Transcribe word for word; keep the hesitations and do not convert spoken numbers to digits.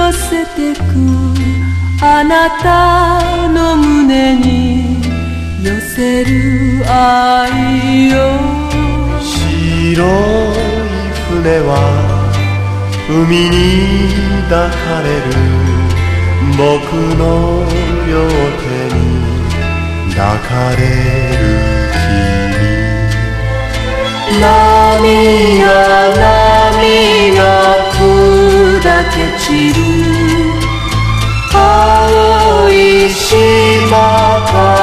寄せてくあなたの胸に寄せる愛よ。 白い船は海に抱かれる僕の両手に抱かれる君。波が波が砕け散る青い島から